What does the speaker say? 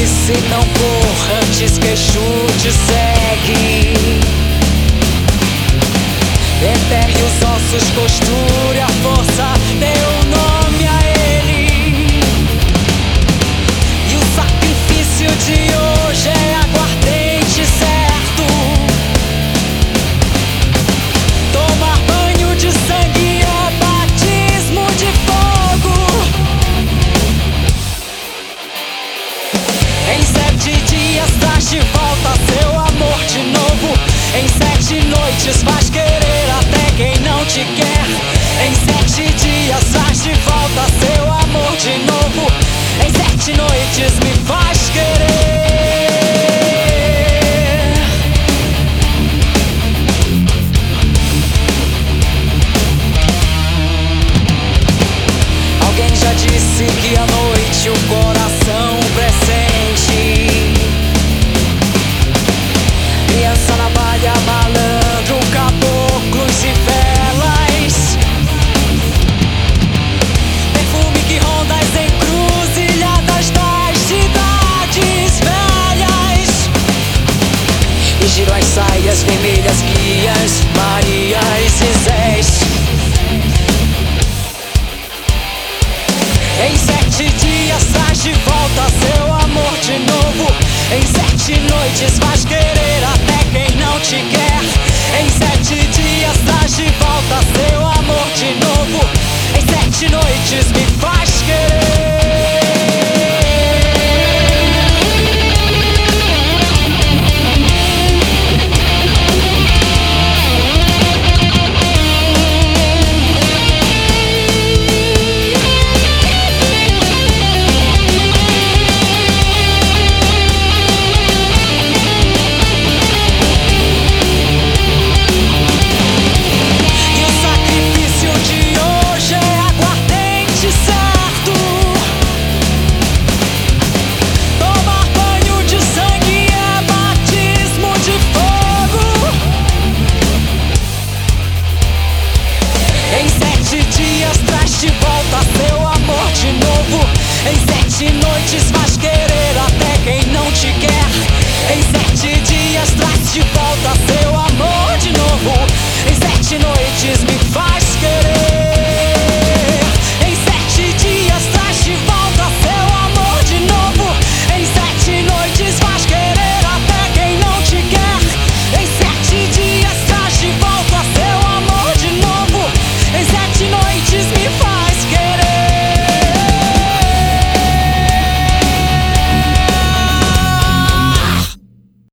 disse não corra, antes que Exu te segue. Enterre os ossos, costure a força, dê o nome a ele. E o sacrifício de hoje é aguardente certo. Tomar banho de sangue é batismo de fogo. Em 7 dias traz de volta seu amor de novo. Em 7 noites faz querer até quem não te quer. Em 7 dias traz de volta seu amor de novo. Em 7 noites me faz querer. Alguém já disse que à noite o coração pressente. Criança na palha, malandro, caboclos e velas. Perfume que ronda as encruzilhadas das cidades velhas. E giro as saias vermelhas, guias, Marias e Zés. Em 7 dias traz de volta seu amor de novo. Em 7 noites faz querer até quem não te quer. Em 7 dias traz de volta seu amor de novo. Em 7 noites me faz querer. Em 7 dias traz de volta seu amor de novo. Em 7 noites faz querer